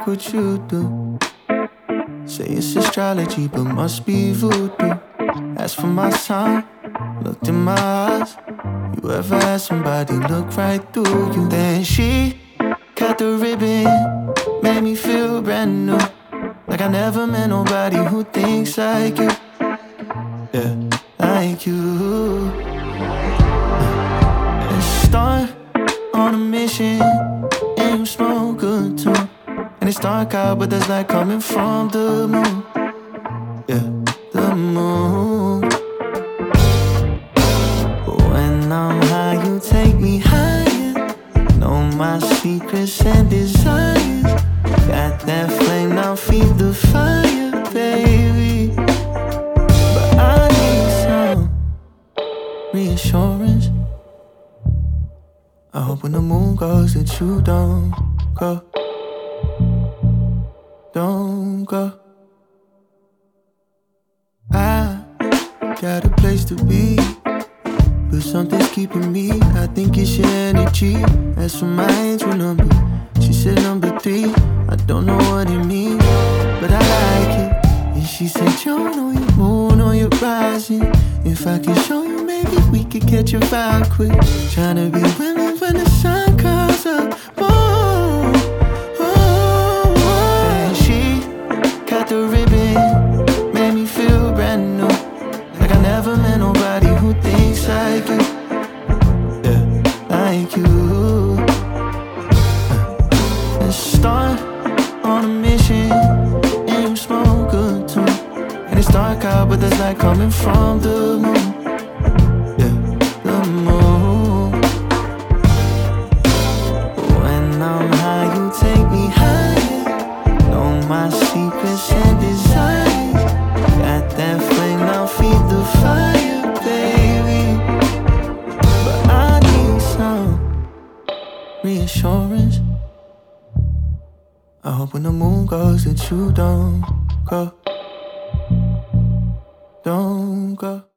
like what you do. Say it's astrology, but must be voodoo. Ask for my sign, looked in my eyes. You ever had somebody look right through you? Then she cut the ribbon, made me feel brand new. Like I never met nobody who thinks like you. Yeah, like you. Let's start on a mission, and you smoke good too. And it's dark out, but there's light coming from the moon. Yeah, the moon. When I'm high, you take me higher. Know my secrets and desires. Got that flame, now feed the fire, baby. But I need some reassurance. I hope when the moon goes that you don't go. Don't go. I got a place to be, but something's keeping me. I think it's your energy. That's for my angel number. She said number 3. I don't know what it means, but I like it. And she said, Joan, on your moon, on your rising. If I can show you, maybe we could catch a vibe quick. Tryna be women when the sun comes up. Whoa, whoa, whoa. And she cut the ribbon, made me feel brand new. Like I never met nobody who thinks like you. Yeah, like you. Let's start on a mission, and you smoke good too. And it's dark out, but there's light coming from the moon. Yeah, the moon. When I'm high, you take me higher. Know my secrets and desires. Got that flame, now feed the fire, baby. But I need some reassurance. I hope when the moon goes that you don't go. Don't go.